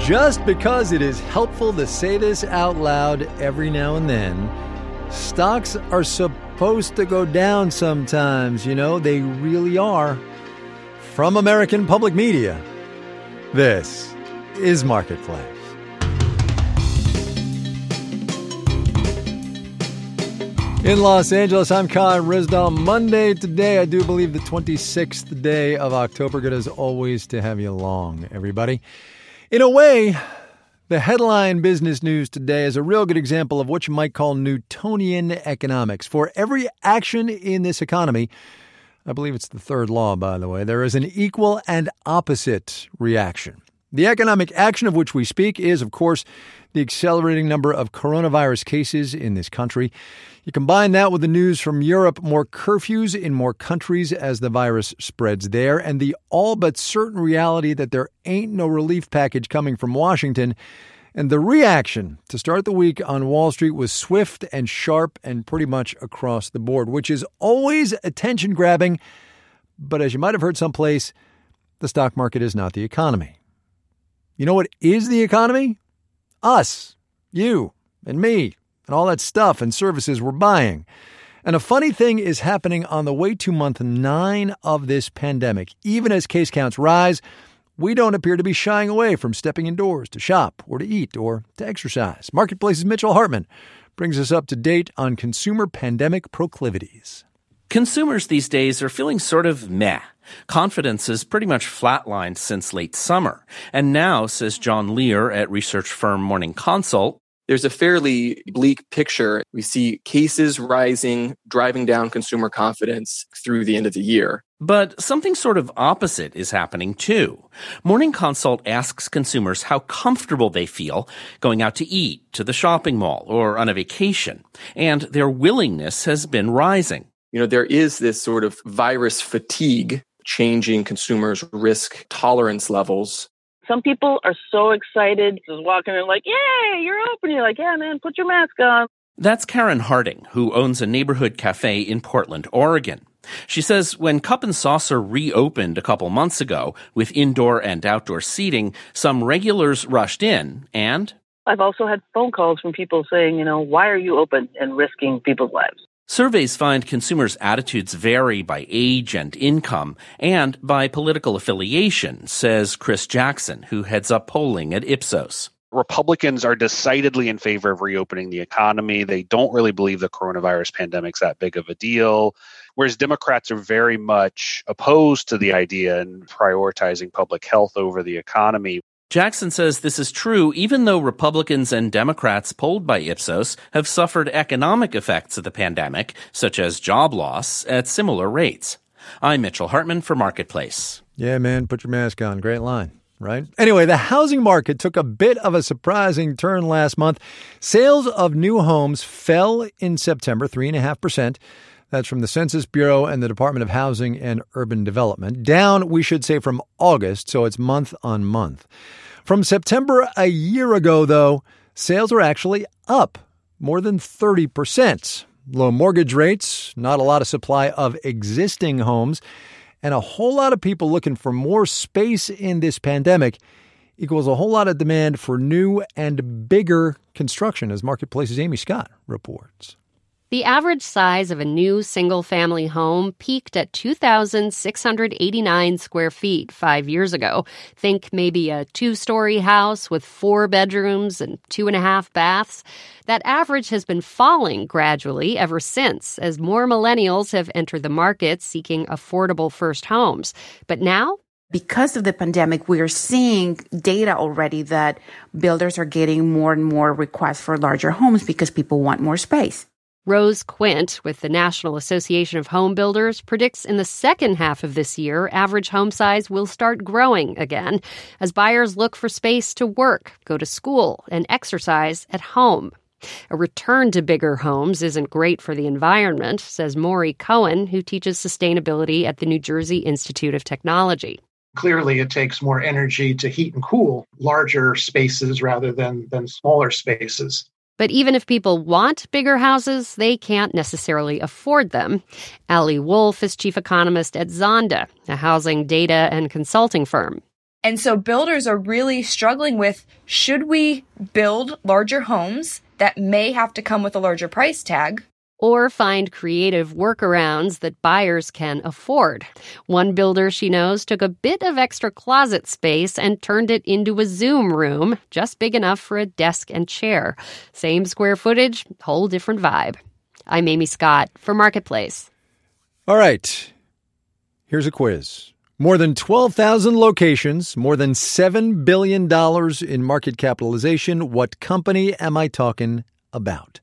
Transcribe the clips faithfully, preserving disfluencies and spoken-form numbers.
Just because it is helpful to say this out loud every now and then, stocks are supposed to go down sometimes, you know, they really are. From American Public Media, this is Marketplace. In Los Angeles, I'm Khan Rizdal. Monday today, I do believe the twenty-sixth day of October. Good as always to have you along, everybody. In a way, the headline business news today is a real good example of what you might call Newtonian economics. For every action in this economy, I believe it's the third law, by the way, there is an equal and opposite reaction. The economic action of which we speak is, of course, the accelerating number of coronavirus cases in this country. You combine that with the news from Europe, more curfews in more countries as the virus spreads there, and the all but certain reality that there ain't no relief package coming from Washington. And the reaction to start the week on Wall Street was swift and sharp and pretty much across the board, which is always attention-grabbing. But as you might have heard someplace, the stock market is not the economy. You know what is the economy? Us, you, and me, and all that stuff and services we're buying. And a funny thing is happening on the way to month nine of this pandemic. Even as case counts rise, we don't appear to be shying away from stepping indoors to shop or to eat or to exercise. Marketplace's Mitchell Hartman brings us up to date on consumer pandemic proclivities. Consumers these days are feeling sort of meh. Confidence is pretty much flatlined since late summer. And now, says John Lear at research firm Morning Consult, there's a fairly bleak picture. We see cases rising, driving down consumer confidence through the end of the year. But something sort of opposite is happening too. Morning Consult asks consumers how comfortable they feel going out to eat, to the shopping mall, or on a vacation. And their willingness has been rising. You know, there is this sort of virus fatigue changing consumers' risk tolerance levels. Some people are so excited, just walking in like, yay, you're open. You're like, yeah, man, put your mask on. That's Karen Harding, who owns a neighborhood cafe in Portland, Oregon. She says when Cup and Saucer reopened a couple months ago with indoor and outdoor seating, some regulars rushed in and... I've also had phone calls from people saying, you know, why are you open and risking people's lives? Surveys find consumers' attitudes vary by age and income and by political affiliation, says Chris Jackson, who heads up polling at Ipsos. Republicans are decidedly in favor of reopening the economy. They don't really believe the coronavirus pandemic's that big of a deal, whereas Democrats are very much opposed to the idea and prioritizing public health over the economy. Jackson says this is true even though Republicans and Democrats polled by Ipsos have suffered economic effects of the pandemic, such as job loss, at similar rates. I'm Mitchell Hartman for Marketplace. Yeah, man, put your mask on. Great line, right? Anyway, the housing market took a bit of a surprising turn last month. Sales of new homes fell in September, three point five percent. That's from the Census Bureau and the Department of Housing and Urban Development. Down, we should say, from August, so it's month on month. From September a year ago, though, sales are actually up more than thirty percent. Low mortgage rates, not a lot of supply of existing homes, and a whole lot of people looking for more space in this pandemic equals a whole lot of demand for new and bigger construction, as Marketplace's Amy Scott reports. The average size of a new single-family home peaked at two thousand six hundred eighty-nine square feet five years ago. Think maybe a two-story house with four bedrooms and two and a half baths. That average has been falling gradually ever since, as more millennials have entered the market seeking affordable first homes. But now, because of the pandemic, we are seeing data already that builders are getting more and more requests for larger homes because people want more space. Rose Quint with the National Association of Home Builders predicts in the second half of this year, average home size will start growing again as buyers look for space to work, go to school, and exercise at home. A return to bigger homes isn't great for the environment, says Maury Cohen, who teaches sustainability at the New Jersey Institute of Technology. Clearly, it takes more energy to heat and cool larger spaces rather than, than smaller spaces. But even if people want bigger houses, they can't necessarily afford them. Allie Wolf is chief economist at Zonda, a housing data and consulting firm. And so builders are really struggling with, should we build larger homes that may have to come with a larger price tag? Or find creative workarounds that buyers can afford. One builder she knows took a bit of extra closet space and turned it into a Zoom room, just big enough for a desk and chair. Same square footage, whole different vibe. I'm Amy Scott for Marketplace. All right, here's a quiz. More than twelve thousand locations, more than seven billion dollars in market capitalization. What company am I talking about?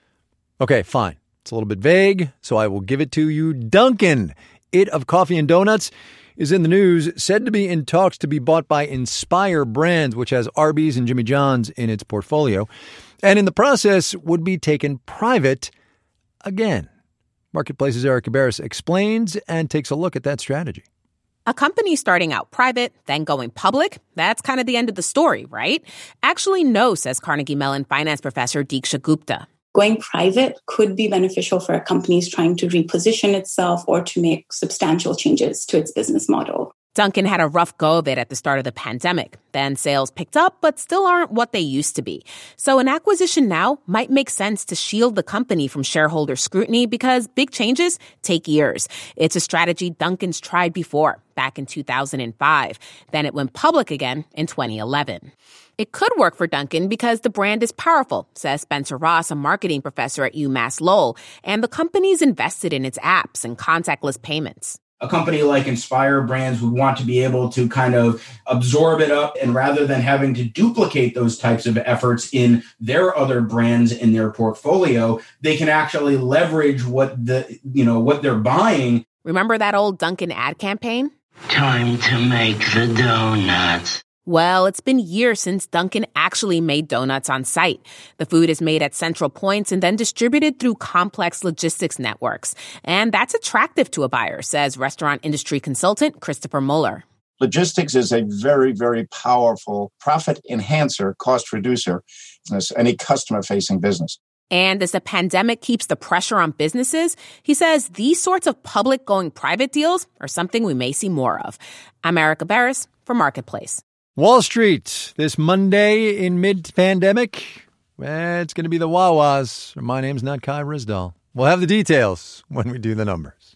Okay, fine. It's a little bit vague, so I will give it to you. Dunkin', it of coffee and donuts, is in the news, said to be in talks to be bought by Inspire Brands, which has Arby's and Jimmy John's in its portfolio, and in the process would be taken private again. Marketplace's Erica Barris explains and takes a look at that strategy. A company starting out private, then going public, that's kind of the end of the story, right? Actually, no, says Carnegie Mellon finance professor Diksha Gupta. Going private could be beneficial for a company trying to reposition itself or to make substantial changes to its business model. Dunkin' had a rough go of it at the start of the pandemic. Then sales picked up, but still aren't what they used to be. So an acquisition now might make sense to shield the company from shareholder scrutiny because big changes take years. It's a strategy Dunkin's tried before, back in two thousand five. Then it went public again in twenty eleven. It could work for Dunkin' because the brand is powerful, says Spencer Ross, a marketing professor at UMass Lowell, and the company's invested in its apps and contactless payments. A company like Inspire Brands would want to be able to kind of absorb it up, and rather than having to duplicate those types of efforts in their other brands in their portfolio, they can actually leverage what the, you know, what they're buying. Remember that old Dunkin' ad campaign? Time to make the donuts. Well, it's been years since Dunkin' actually made donuts on site. The food is made at central points and then distributed through complex logistics networks. And that's attractive to a buyer, says restaurant industry consultant Christopher Muller. Logistics is a very, very powerful profit enhancer, cost reducer in any customer-facing business. And as the pandemic keeps the pressure on businesses, he says these sorts of public going private deals are something we may see more of. I'm Erica Barris for Marketplace. Wall Street, this Monday in mid-pandemic, eh, it's going to be the Wawas. My name's not Kai Ryssdal. We'll have the details when we do the numbers.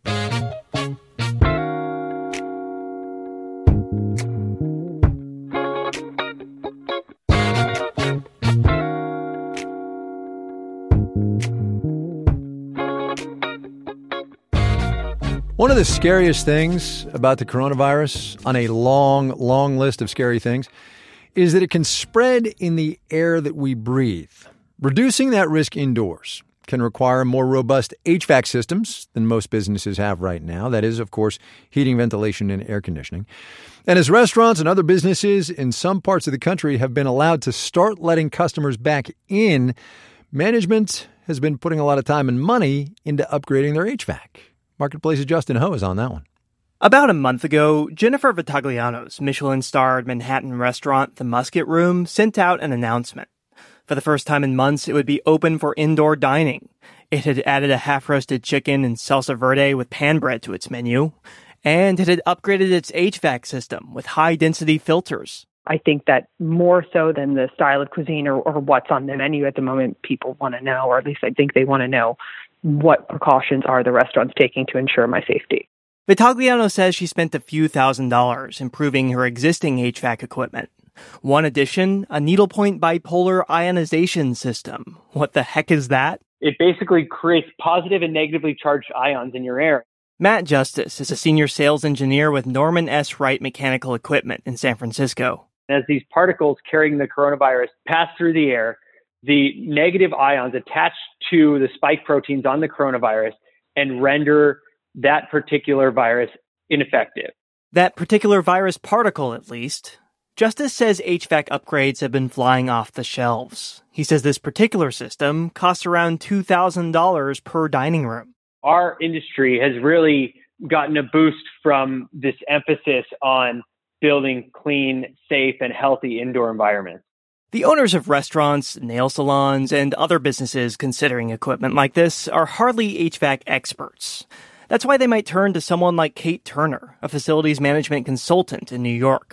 One of the scariest things about the coronavirus, on a long, long list of scary things, is that it can spread in the air that we breathe. Reducing that risk indoors can require more robust H V A C systems than most businesses have right now. That is, of course, heating, ventilation, and air conditioning. And as restaurants and other businesses in some parts of the country have been allowed to start letting customers back in, management has been putting a lot of time and money into upgrading their H V A C. Marketplace's Justin Ho is on that one. About a month ago, Jennifer Vitagliano's Michelin-starred Manhattan restaurant, The Musket Room, sent out an announcement. For the first time in months, it would be open for indoor dining. It had added a half-roasted chicken and salsa verde with pan bread to its menu, and it had upgraded its H V A C system with high-density filters. I think that more so than the style of cuisine or, or what's on the menu at the moment, people want to know, or at least I think they want to know, what precautions are the restaurants taking to ensure my safety. Vitagliano says she spent a few thousand dollars improving her existing H V A C equipment. One addition, a needlepoint bipolar ionization system. What the heck is that? It basically creates positive and negatively charged ions in your air. Matt Justice is a senior sales engineer with Norman S. Wright Mechanical Equipment in San Francisco. As these particles carrying the coronavirus pass through the air, the negative ions attach to the spike proteins on the coronavirus and render that particular virus ineffective. That particular virus particle, at least. Justice says H V A C upgrades have been flying off the shelves. He says this particular system costs around two thousand dollars per dining room. Our industry has really gotten a boost from this emphasis on building clean, safe, and healthy indoor environments. The owners of restaurants, nail salons, and other businesses considering equipment like this are hardly H V A C experts. That's why they might turn to someone like Kate Turner, a facilities management consultant in New York.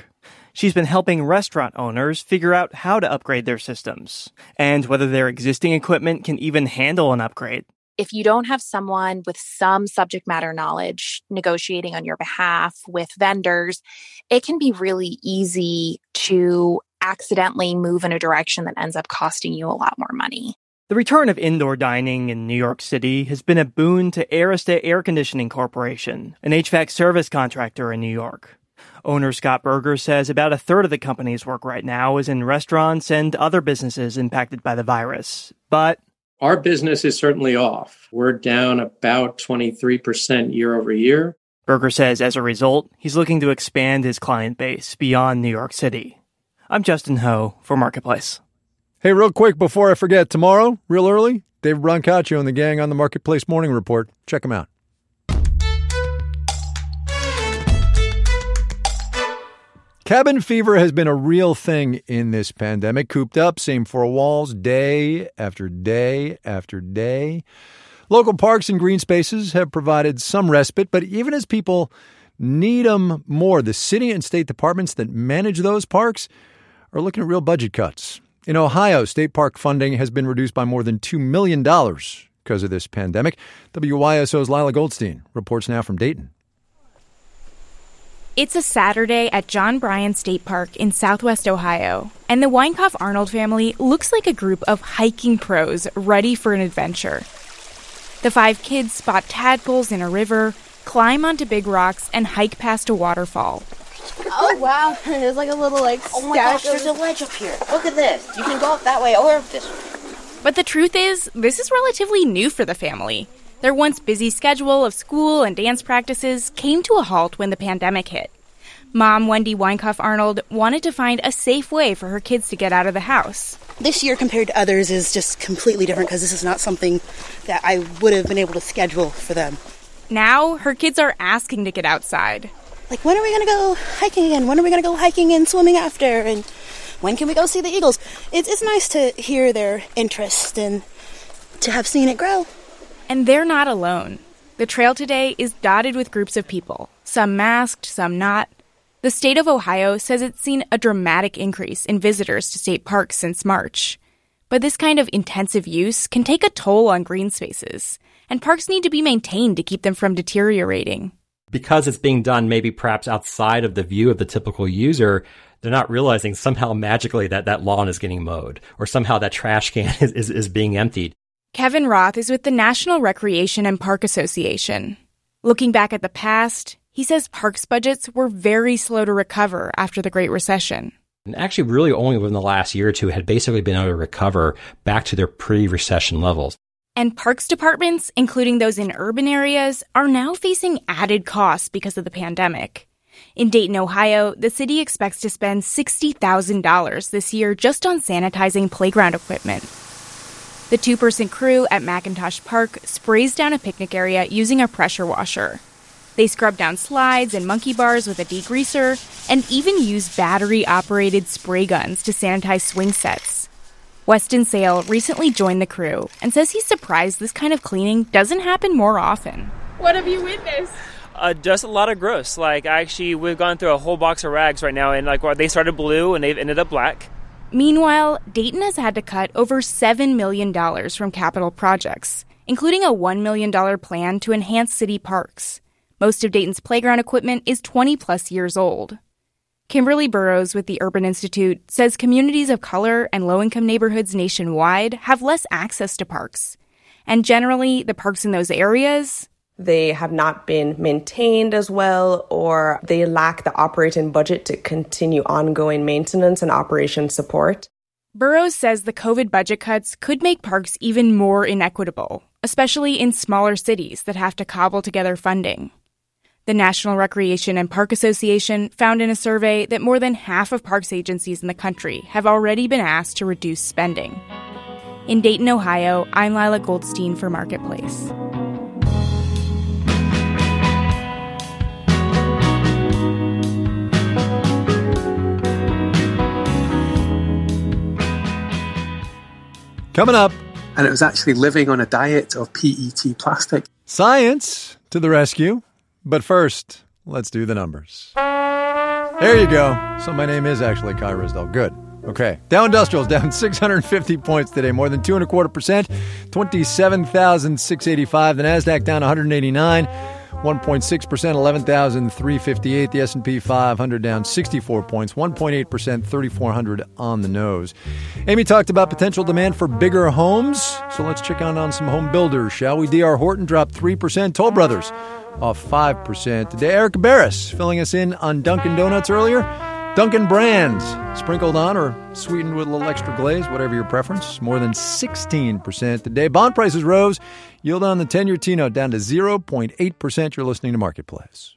She's been helping restaurant owners figure out how to upgrade their systems and whether their existing equipment can even handle an upgrade. If you don't have someone with some subject matter knowledge negotiating on your behalf with vendors, it can be really easy to accidentally move in a direction that ends up costing you a lot more money. The return of indoor dining in New York City has been a boon to Arista Air Conditioning Corporation, an H V A C service contractor in New York. Owner Scott Berger says about a third of the company's work right now is in restaurants and other businesses impacted by the virus. But our business is certainly off. We're down about twenty-three percent year over year. Berger says as a result, he's looking to expand his client base beyond New York City. I'm Justin Ho for Marketplace. Hey, real quick before I forget, tomorrow, real early, David Brancaccio and the gang on the Marketplace Morning Report. Check them out. Cabin fever has been a real thing in this pandemic. Cooped up, same four walls, day after day after day. Local parks and green spaces have provided some respite, but even as people need them more, the city and state departments that manage those parks are looking at real budget cuts. In Ohio, state park funding has been reduced by more than two million dollars because of this pandemic. W Y S O's Lila Goldstein reports now from Dayton. It's a Saturday at John Bryan State Park in southwest Ohio, and the Weinkauf-Arnold family looks like a group of hiking pros ready for an adventure. The five kids spot tadpoles in a river, climb onto big rocks, and hike past a waterfall. Oh, wow. There's like a little, like, oh my gosh, there's a ledge up here. Look at this. You can go up that way or this way. But the truth is, this is relatively new for the family. Their once busy schedule of school and dance practices came to a halt when the pandemic hit. Mom, Wendy Weinkauf-Arnold, wanted to find a safe way for her kids to get out of the house. This year compared to others is just completely different because this is not something that I would have been able to schedule for them. Now, her kids are asking to get outside. Like, when are we going to go hiking again? When are we going to go hiking and swimming after? And when can we go see the eagles? It's, it's nice to hear their interest and to have seen it grow. And they're not alone. The trail today is dotted with groups of people, some masked, some not. The state of Ohio says it's seen a dramatic increase in visitors to state parks since March. But this kind of intensive use can take a toll on green spaces, and parks need to be maintained to keep them from deteriorating. Because it's being done maybe perhaps outside of the view of the typical user, they're not realizing somehow magically that that lawn is getting mowed, or somehow that trash can is, is, is being emptied. Kevin Roth is with the National Recreation and Park Association. Looking back at the past, he says parks budgets were very slow to recover after the Great Recession. And actually, really only within the last year or two had basically been able to recover back to their pre-recession levels. And parks departments, including those in urban areas, are now facing added costs because of the pandemic. In Dayton, Ohio, the city expects to spend sixty thousand dollars this year just on sanitizing playground equipment. The two-person crew at McIntosh Park sprays down a picnic area using a pressure washer. They scrub down slides and monkey bars with a degreaser and even use battery-operated spray guns to sanitize swing sets. Weston Sale recently joined the crew and says he's surprised this kind of cleaning doesn't happen more often. What have you witnessed? Uh, just a lot of gross. Like, actually, we've gone through a whole box of rags right now, and like they started blue and they've ended up black. Meanwhile, Dayton has had to cut over seven million dollars from capital projects, including a one million dollars plan to enhance city parks. Most of Dayton's playground equipment is twenty-plus years old. Kimberly Burrows with the Urban Institute says communities of color and low-income neighborhoods nationwide have less access to parks. And generally, the parks in those areas, they have not been maintained as well, or they lack the operating budget to continue ongoing maintenance and operation support. Burrows says the COVID budget cuts could make parks even more inequitable, especially in smaller cities that have to cobble together funding. The National Recreation and Park Association found in a survey that more than half of parks agencies in the country have already been asked to reduce spending. In Dayton, Ohio, I'm Lila Goldstein for Marketplace. Coming up. And it was actually living on a diet of P E T plastic. Science to the rescue. But first, let's do the numbers. There you go. So my name is actually Kai Ryssdal. Good. Okay. Dow Industrials down six hundred fifty points today, more than two and a quarter percent, twenty-seven thousand six hundred eighty-five. The Nasdaq down one hundred eighty-nine, one point six percent, eleven thousand three hundred fifty-eight. The S and P five hundred down sixty-four points, one point eight percent, thirty-four hundred on the nose. Amy talked about potential demand for bigger homes, so let's check on on some home builders, shall we? D R Horton dropped three percent. Toll Brothers off five percent today. Eric Barris filling us in on Dunkin' Donuts earlier. Dunkin' Brands, sprinkled on or sweetened with a little extra glaze, whatever your preference, more than sixteen percent today. Bond prices rose. Yield on the ten-year T-note down to zero point eight percent. You're listening to Marketplace.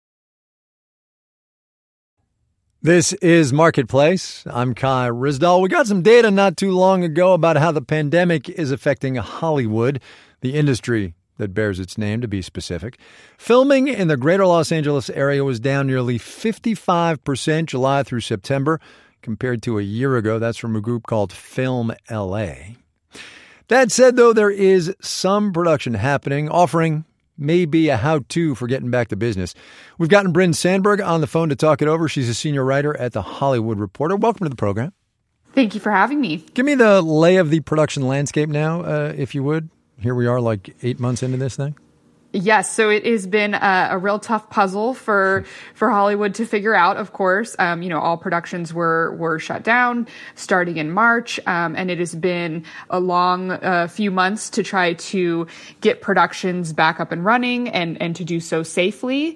This is Marketplace. I'm Kai Ryssdal. We got some data not too long ago about how the pandemic is affecting Hollywood, the industry that bears its name, to be specific. Filming in the greater Los Angeles area was down nearly fifty-five percent July through September compared to a year ago. That's from a group called Film L A. That said, though, there is some production happening, offering maybe a how-to for getting back to business. We've gotten Bryn Sandberg on the phone to talk it over. She's a senior writer at The Hollywood Reporter. Welcome to the program. Thank you for having me. Give me the lay of the production landscape now, uh, if you would. Here we are like eight months into this thing. Yes, so it has been a, a real tough puzzle for for Hollywood to figure out, of course. Um, you know, all productions were were shut down starting in March, um, and it has been a long uh, few months to try to get productions back up and running and, and to do so safely.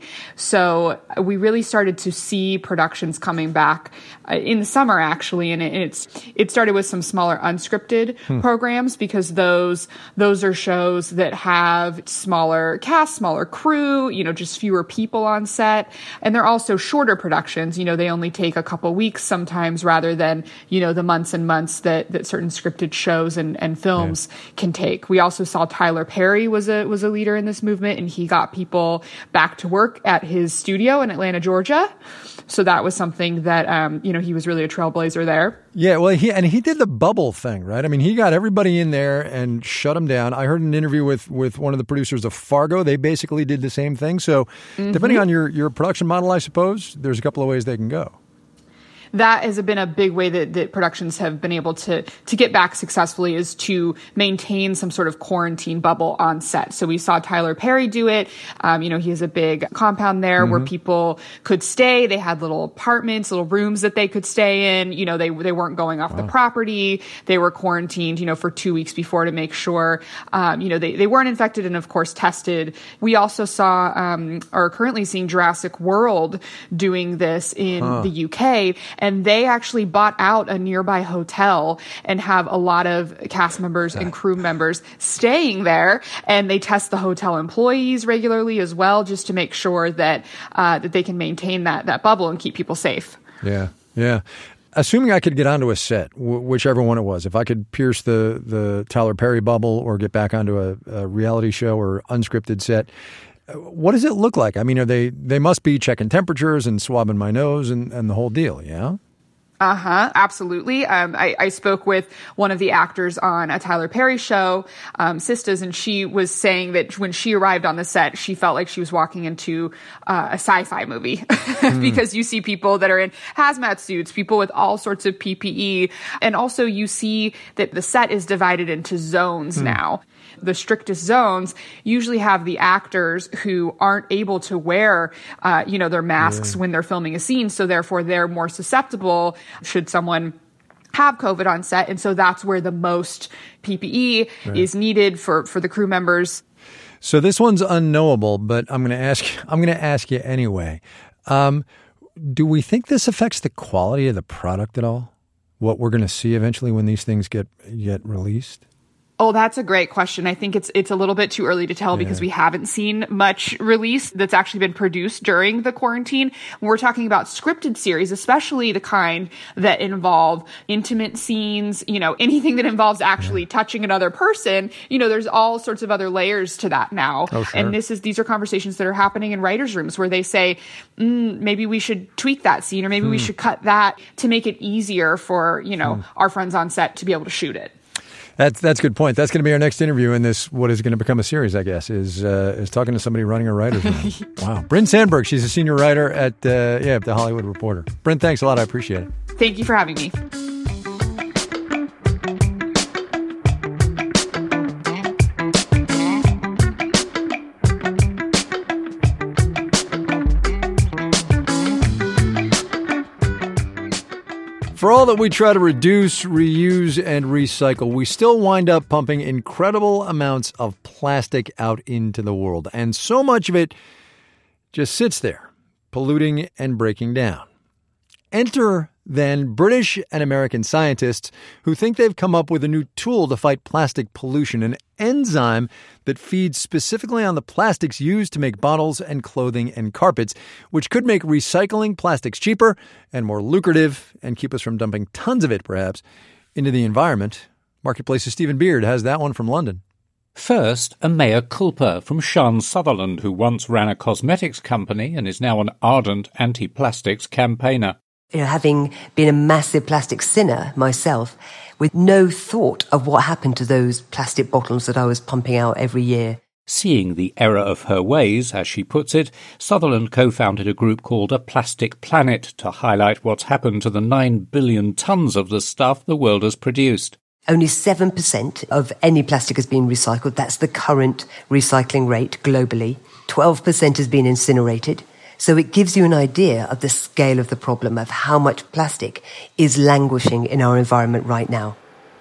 So we really started to see productions coming back uh, in the summer, actually, and it, it's it started with some smaller unscripted hmm. programs because those those are shows that have smaller cast, smaller crew, you know, just fewer people on set. And they're also shorter productions. You know, they only take a couple weeks sometimes rather than, you know, the months and months that, that certain scripted shows and, and films yeah. can take. We also saw Tyler Perry was a, was a leader in this movement, and he got people back to work at his studio in Atlanta, Georgia. So that was something that, um, you know, he was really a trailblazer there. Yeah, well, he and he did the bubble thing, right? I mean, he got everybody in there and shut them down. I heard an interview with, with one of the producers of Fargo. They basically did the same thing. So mm-hmm. depending on your, your production model, I suppose, there's a couple of ways they can go. That has been a big way that, that productions have been able to to get back successfully, is to maintain some sort of quarantine bubble on set. So we saw Tyler Perry do it. Um, you know, he has a big compound there mm-hmm. where people could stay. They had little apartments, little rooms that they could stay in. You know, they they weren't going off wow. the property. They were quarantined, you know, for two weeks before to make sure, um, you know, they, they weren't infected and, of course, tested. We also saw, um, or are currently seeing Jurassic World doing this in huh. the U K. And they actually bought out a nearby hotel and have a lot of cast members and crew members staying there. And they test the hotel employees regularly as well, just to make sure that uh, that they can maintain that that bubble and keep people safe. Yeah, yeah. Assuming I could get onto a set, w- whichever one it was, if I could pierce the, the Tyler Perry bubble or get back onto a, a reality show or unscripted set, what does it look like? I mean, are they, they must be checking temperatures and swabbing my nose and, and the whole deal, yeah? Uh-huh, absolutely. Um, I, I spoke with one of the actors on a Tyler Perry show, um, Sisters, and she was saying that when she arrived on the set, she felt like she was walking into uh, a sci-fi movie mm. because you see people that are in hazmat suits, people with all sorts of P P E, and also you see that the set is divided into zones mm. now. The strictest zones usually have the actors who aren't able to wear, uh, you know, their masks yeah. when they're filming a scene. So therefore, they're more susceptible should someone have COVID on set. And so that's where the most P P E right. is needed for, for the crew members. So this one's unknowable, but I'm going to ask. I'm going to ask you anyway. Um, do we think this affects the quality of the product at all? What we're going to see eventually when these things get get released? Oh, that's a great question. I think it's it's a little bit too early to tell yeah. because we haven't seen much release that's actually been produced during the quarantine. When we're talking about scripted series, especially the kind that involve intimate scenes, you know, anything that involves actually yeah. touching another person, you know, there's all sorts of other layers to that now. Oh, sure. And this is these are conversations that are happening in writers' rooms where they say, mm, maybe we should tweak that scene or maybe hmm. we should cut that to make it easier for, you know, hmm. our friends on set to be able to shoot it. That's that's a good point. That's going to be our next interview in this, what is going to become a series, I guess, is uh, is talking to somebody running a writer's room. Wow. Bryn Sandberg, she's a senior writer at uh, yeah, The Hollywood Reporter. Bryn, thanks a lot. I appreciate it. Thank you for having me. For all that we try to reduce, reuse, and recycle, we still wind up pumping incredible amounts of plastic out into the world. And so much of it just sits there, polluting and breaking down. Enter, then, British and American scientists who think they've come up with a new tool to fight plastic pollution, an enzyme that feeds specifically on the plastics used to make bottles and clothing and carpets, which could make recycling plastics cheaper and more lucrative and keep us from dumping tons of it, perhaps, into the environment. Marketplace's Stephen Beard has that one from London. First, a mea culpa from Sian Sutherland, who once ran a cosmetics company and is now an ardent anti-plastics campaigner. You know, having been a massive plastic sinner myself, with no thought of what happened to those plastic bottles that I was pumping out every year. Seeing the error of her ways, as she puts it, Sutherland co-founded a group called A Plastic Planet to highlight what's happened to the nine billion tons of the stuff the world has produced. Only seven percent of any plastic has been recycled. That's the current recycling rate globally. twelve percent has been incinerated. So it gives you an idea of the scale of the problem, of how much plastic is languishing in our environment right now.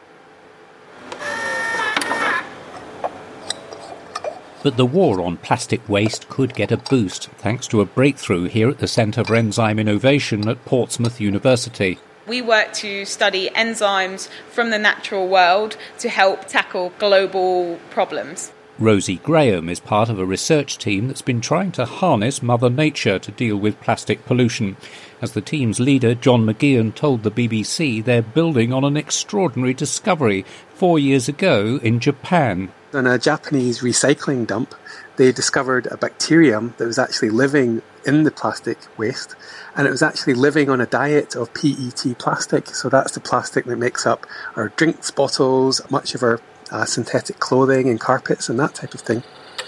But the war on plastic waste could get a boost thanks to a breakthrough here at the Centre for Enzyme Innovation at Portsmouth University. We work to study enzymes from the natural world to help tackle global problems. Rosie Graham is part of a research team that's been trying to harness Mother Nature to deal with plastic pollution. As the team's leader, John McGeehan, told the B B C, they're building on an extraordinary discovery four years ago in Japan. On a Japanese recycling dump, they discovered a bacterium that was actually living in the plastic waste, and it was actually living on a diet of P E T plastic. So that's the plastic that makes up our drinks bottles, much of our Uh, synthetic clothing and carpets and that type of thing.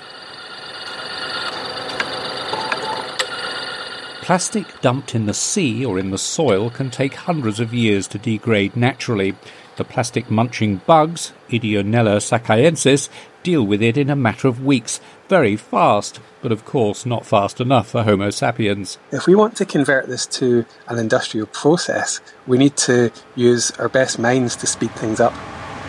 Plastic dumped in the sea or in the soil can take hundreds of years to degrade naturally. The plastic-munching bugs, Ideonella sakaiensis, deal with it in a matter of weeks, very fast, but of course not fast enough for Homo sapiens. If we want to convert this to an industrial process, we need to use our best minds to speed things up.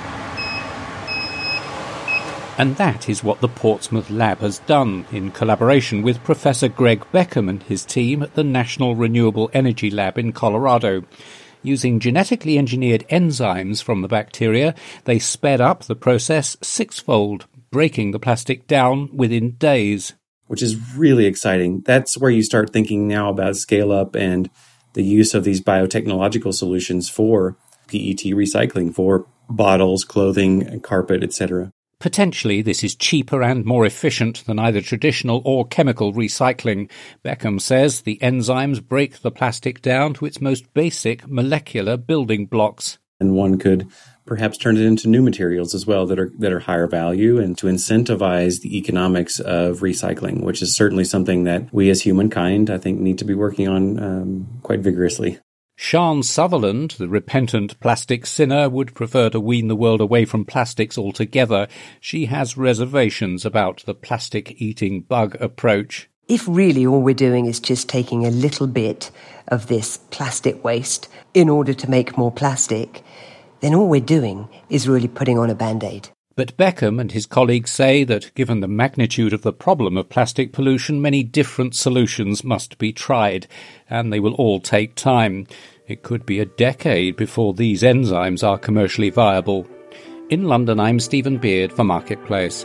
And that is what the Portsmouth Lab has done, in collaboration with Professor Greg Beckham and his team at the National Renewable Energy Lab in Colorado. Using genetically engineered enzymes from the bacteria, they sped up the process sixfold, breaking the plastic down within days. Which is really exciting. That's where you start thinking now about scale up and the use of these biotechnological solutions for P E T recycling, for bottles, clothing, carpet, et cetera. Potentially, this is cheaper and more efficient than either traditional or chemical recycling. Beckham says the enzymes break the plastic down to its most basic molecular building blocks. And one could perhaps turn it into new materials as well that are that are higher value, and to incentivize the economics of recycling, which is certainly something that we as humankind, I think, need to be working on um, quite vigorously. Sian Sutherland, the repentant plastic sinner, would prefer to wean the world away from plastics altogether. She has reservations about the plastic-eating bug approach. If really all we're doing is just taking a little bit of this plastic waste in order to make more plastic, then all we're doing is really putting on a Band-Aid. But Beckham and his colleagues say that, given the magnitude of the problem of plastic pollution, many different solutions must be tried, and they will all take time. It could be a decade before these enzymes are commercially viable. In London, I'm Stephen Beard for Marketplace.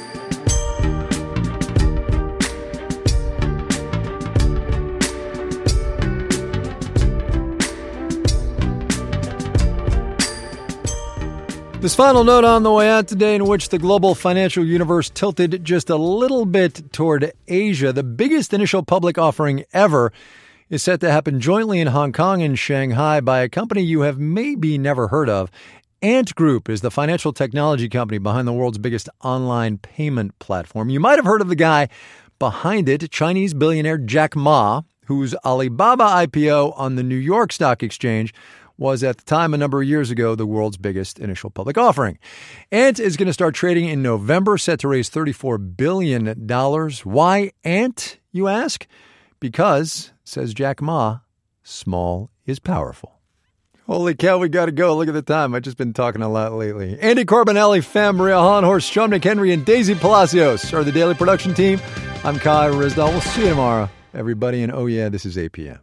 This final note on the way out today, in which the global financial universe tilted just a little bit toward Asia. The biggest initial public offering ever is set to happen jointly in Hong Kong and Shanghai by a company you have maybe never heard of, Ant Group is the financial technology company behind the world's biggest online payment platform. You might have heard of the guy behind it, Chinese billionaire Jack Ma, whose Alibaba I P O on the New York Stock Exchange was at the time, a number of years ago, the world's biggest initial public offering. Ant is going to start trading in November, set to raise thirty-four billion dollars. Why Ant, you ask? Because, says Jack Ma, small is powerful. Holy cow, we got to go. Look at the time. I've just been talking a lot lately. Andy Carbonelli, Fam, Maria Hahn, Horst Strumnick, Henry, and Daisy Palacios are the daily production team. I'm Kai Ryssdal. We'll see you tomorrow, everybody. And oh yeah, this is eight p.m.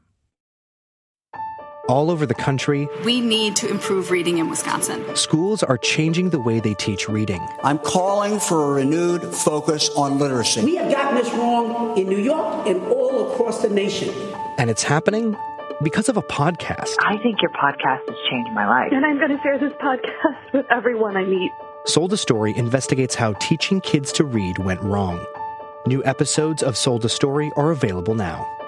All over the country, we need to improve reading in Wisconsin. Schools are changing the way they teach reading. I'm calling for a renewed focus on literacy. We have gotten this wrong in New York and all across the nation. And it's happening because of a podcast. I think your podcast has changed my life. And I'm going to share this podcast with everyone I meet. Sold a Story investigates how teaching kids to read went wrong. New episodes of Sold a Story are available now.